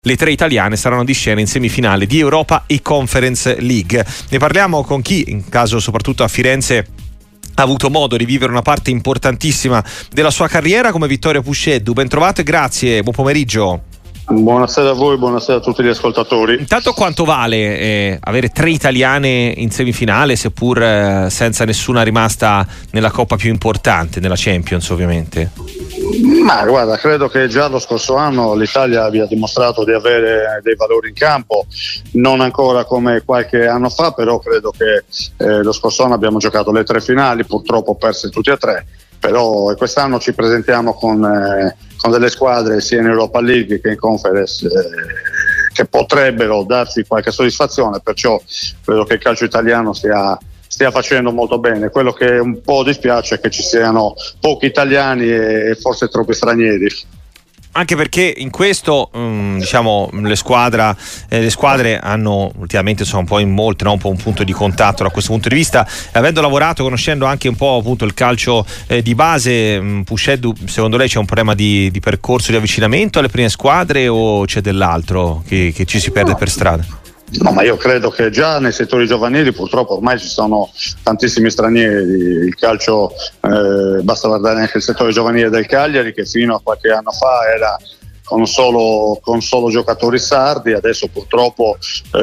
Le 3 italiane saranno di scena in semifinale di Europa e Conference League. Ne parliamo con chi, in caso soprattutto a Firenze, ha avuto modo di vivere una parte importantissima della sua carriera, come Vittorio Puceddu. Ben trovato e grazie, buon pomeriggio. Buonasera a voi, buonasera a tutti gli ascoltatori. Intanto, quanto vale avere 3 italiane in semifinale, seppur senza nessuna rimasta nella coppa più importante, nella Champions ovviamente? Ma guarda, credo che già lo scorso anno l'Italia abbia dimostrato di avere dei valori in campo, non ancora come qualche anno fa, però credo che lo scorso anno abbiamo giocato le 3 finali, purtroppo perse tutte e 3, però quest'anno ci presentiamo con delle squadre sia in Europa League che in Conference che potrebbero darci qualche soddisfazione, perciò credo che il calcio italiano stia facendo molto bene. Quello che un po' dispiace è che ci siano pochi italiani e forse troppi stranieri. Anche perché in questo le squadre hanno ultimamente un po' in molte, un po' un punto di contatto da questo punto di vista, avendo lavorato, conoscendo anche un po' appunto il calcio di base. Puceddu, secondo lei c'è un problema di percorso di avvicinamento alle prime squadre o c'è dell'altro che ci si perde per strada? No, ma io credo che già nei settori giovanili purtroppo ormai ci sono tantissimi stranieri. Il calcio, basta guardare anche il settore giovanile del Cagliari, che fino a qualche anno fa era con solo giocatori sardi, adesso purtroppo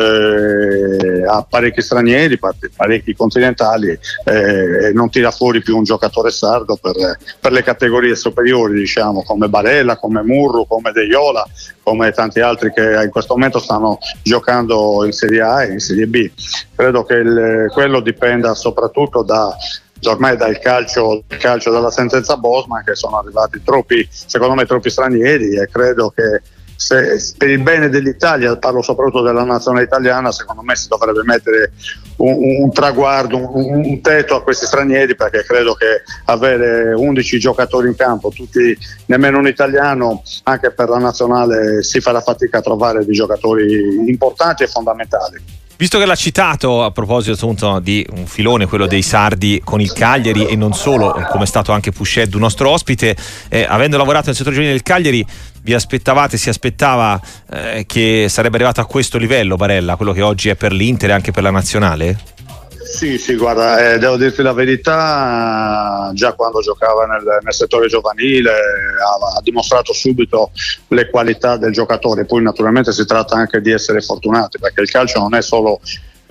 ha parecchi stranieri, parecchi continentali, e non tira fuori più un giocatore sardo per le categorie superiori, diciamo, come Barella, come Murru, come De Jola, come tanti altri che in questo momento stanno giocando in Serie A e in Serie B. Credo che quello dipenda soprattutto ormai dal calcio della sentenza Bosman, che sono arrivati secondo me troppi stranieri, e credo che per il bene dell'Italia, parlo soprattutto della nazionale italiana, secondo me si dovrebbe mettere un traguardo, un tetto a questi stranieri, perché credo che avere 11 giocatori in campo, tutti nemmeno un italiano, anche per la nazionale si farà fatica a trovare dei giocatori importanti e fondamentali. Visto che l'ha citato a proposito appunto di un filone, quello dei sardi con il Cagliari, e non solo, come è stato anche Puceddu nostro ospite, avendo lavorato nel settore giovanile del Cagliari, si aspettava che sarebbe arrivato a questo livello Barella, quello che oggi è per l'Inter e anche per la nazionale? Sì, guarda, devo dirti la verità, già quando giocava nel settore giovanile ha dimostrato subito le qualità del giocatore. Poi naturalmente si tratta anche di essere fortunati, perché il calcio non è solo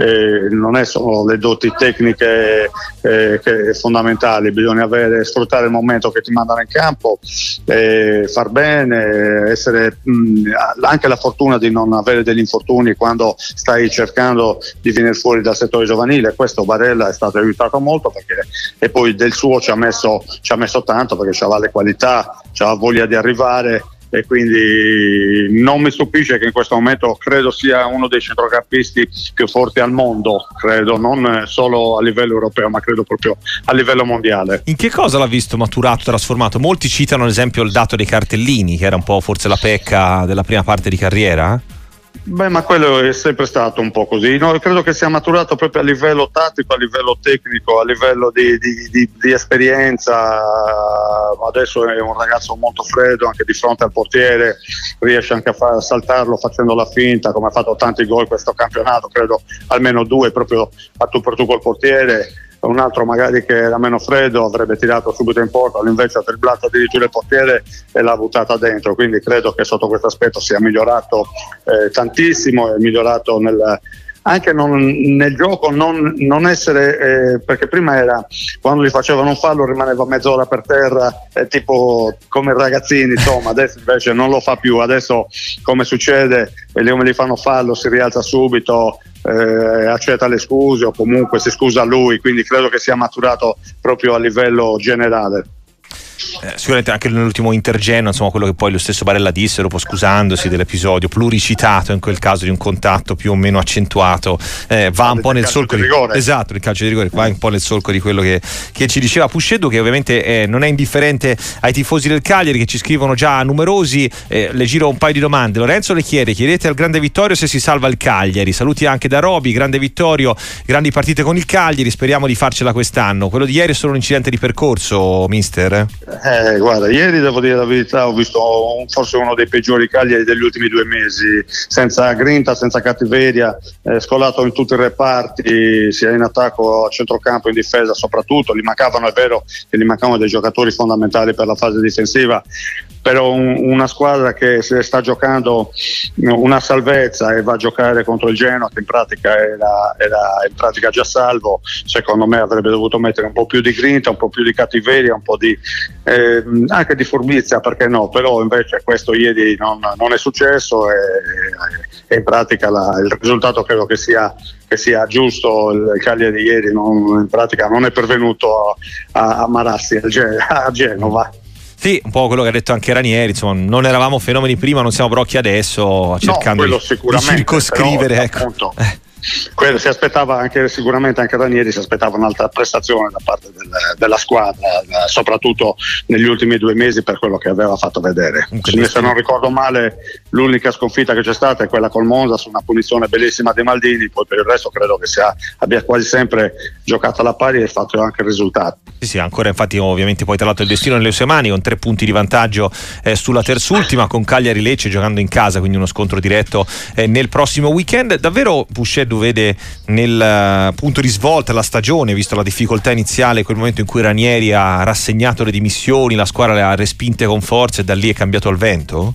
le doti tecniche fondamentali, bisogna sfruttare il momento che ti mandano in campo, far bene, essere anche la fortuna di non avere degli infortuni quando stai cercando di venire fuori dal settore giovanile. Questo Barella è stato aiutato molto, e poi del suo ci ha messo tanto, perché aveva le qualità, aveva voglia di arrivare, e quindi non mi stupisce che in questo momento credo sia uno dei centrocampisti più forti al mondo, credo, non solo a livello europeo, ma credo proprio a livello mondiale. In che cosa l'ha visto maturato, trasformato? Molti citano ad esempio il dato dei cartellini, che era un po' forse la pecca della prima parte di carriera. Beh, ma quello è sempre stato un po' così. No, credo che sia maturato proprio a livello tattico, a livello tecnico, a livello di esperienza. Adesso è un ragazzo molto freddo, anche di fronte al portiere riesce anche a saltarlo facendo la finta, come ha fatto tanti gol questo campionato, credo almeno 2 proprio a tu per tu col portiere. Un altro magari che era meno freddo avrebbe tirato subito in porta, invece ha dribblato addirittura il portiere e l'ha buttata dentro, quindi credo che sotto questo aspetto sia migliorato tantissimo, è migliorato anche nel gioco, non essere perché prima era, quando gli facevano un fallo rimaneva mezz'ora per terra, tipo come i ragazzini, insomma. Adesso invece non lo fa più, adesso come succede, come gli fanno fallo si rialza subito, accetta le scuse o comunque si scusa lui, quindi credo che sia maturato proprio a livello generale. Sicuramente anche nell'ultimo intergeno, insomma, quello che poi lo stesso Barella disse dopo, scusandosi dell'episodio pluricitato, in quel caso di un contatto più o meno accentuato, va un po' nel solco di rigore. Esatto, il calcio di rigore va un po' nel solco di quello che ci diceva Puceddu, che ovviamente non è indifferente ai tifosi del Cagliari, che ci scrivono già numerosi. Le giro un paio di domande. Lorenzo le chiedete al grande Vittorio se si salva il Cagliari. Saluti anche da Roby. Grande Vittorio, grandi partite con il Cagliari, speriamo di farcela quest'anno. Quello di ieri è solo un incidente di percorso, mister? Guarda, ieri devo dire la verità, ho visto forse uno dei peggiori Cagliari degli ultimi 2 mesi, senza grinta, senza cattiveria, scolato in tutti i reparti, sia in attacco, a centrocampo, in difesa soprattutto. È vero che gli mancavano dei giocatori fondamentali per la fase difensiva, però una squadra che si sta giocando una salvezza e va a giocare contro il Genoa, che in pratica era in pratica già salvo, secondo me avrebbe dovuto mettere un po' più di grinta, un po' più di cattiveria, un po' di anche di furbizia, perché no, però invece questo ieri non è successo e in pratica il risultato credo che sia giusto. Il Cagliari ieri in pratica non è pervenuto a Marassi a Genova. Sì, un po' quello che ha detto anche Ranieri, insomma, non eravamo fenomeni prima, non siamo brocchi adesso, cercando di circoscrivere, però, ecco. Appunto, quello si aspettava sicuramente anche Ranieri si aspettava un'altra prestazione da parte della squadra, soprattutto negli ultimi 2 mesi, per quello che aveva fatto vedere. Se non ricordo male, l'unica sconfitta che c'è stata è quella col Monza, su una punizione bellissima di Maldini. Poi per il resto credo che abbia quasi sempre giocato alla pari e fatto anche il risultato. Sì, ancora, infatti, ovviamente poi tra l'altro il destino nelle sue mani, con 3 punti di vantaggio sulla terzultima, con Cagliari Lecce giocando in casa, quindi uno scontro diretto nel prossimo weekend. Davvero Puceddu vede nel punto di svolta la stagione, visto la difficoltà iniziale, quel momento in cui Ranieri ha rassegnato le dimissioni, la squadra le ha respinte con forza e da lì è cambiato al vento?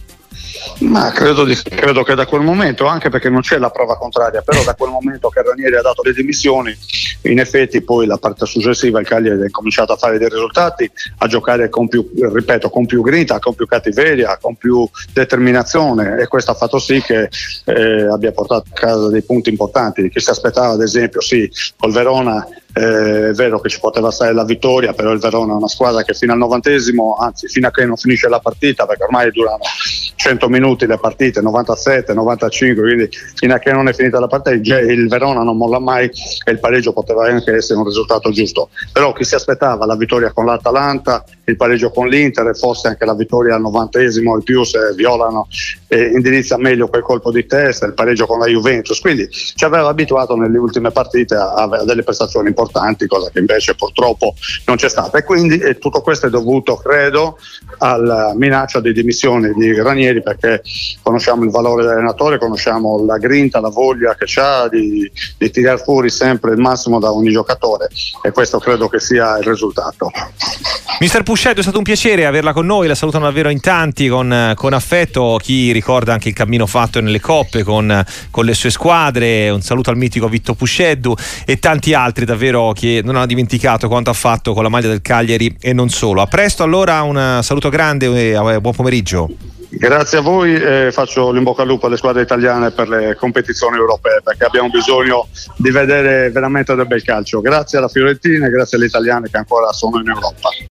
Ma credo che da quel momento, anche perché non c'è la prova contraria, però da quel momento che Ranieri ha dato le dimissioni, in effetti poi la parte successiva il Cagliari ha cominciato a fare dei risultati, a giocare con più grinta, con più cattiveria, con più determinazione, e questo ha fatto sì che abbia portato a casa dei punti importanti. Chi si aspettava, ad esempio, col Verona, è vero che ci poteva stare la vittoria, però il Verona è una squadra che fino al 90esimo, anzi fino a che non finisce la partita, perché ormai durano 100 minuti le partite, 97, 95, quindi fino a che non è finita la partita il Verona non molla mai e il pareggio poteva anche essere un risultato giusto. Però chi si aspettava la vittoria con l'Atalanta, il pareggio con l'Inter e forse anche la vittoria al 90esimo in più, se violano indirizza meglio quel colpo di testa, il pareggio con la Juventus, quindi ci aveva abituato nelle ultime partite a delle prestazioni importanti, cosa che invece purtroppo non c'è stata, e quindi tutto questo è dovuto, credo, alla minaccia di dimissioni di Ranieri, perché conosciamo il valore dell'allenatore, conosciamo la grinta, la voglia che ha di tirar fuori sempre il massimo da ogni giocatore, e questo credo che sia il risultato. Mister Puceddu, è stato un piacere averla con noi, la salutano davvero in tanti con affetto, chi ricorda anche il cammino fatto nelle coppe con le sue squadre. Un saluto al mitico Vitto Puceddu e tanti altri davvero che non hanno dimenticato quanto ha fatto con la maglia del Cagliari e non solo. A presto allora, un saluto grande e buon pomeriggio. Grazie a voi, faccio l'in bocca al lupo alle squadre italiane per le competizioni europee, perché abbiamo bisogno di vedere veramente del bel calcio. Grazie alla Fiorentina e grazie alle italiane che ancora sono in Europa.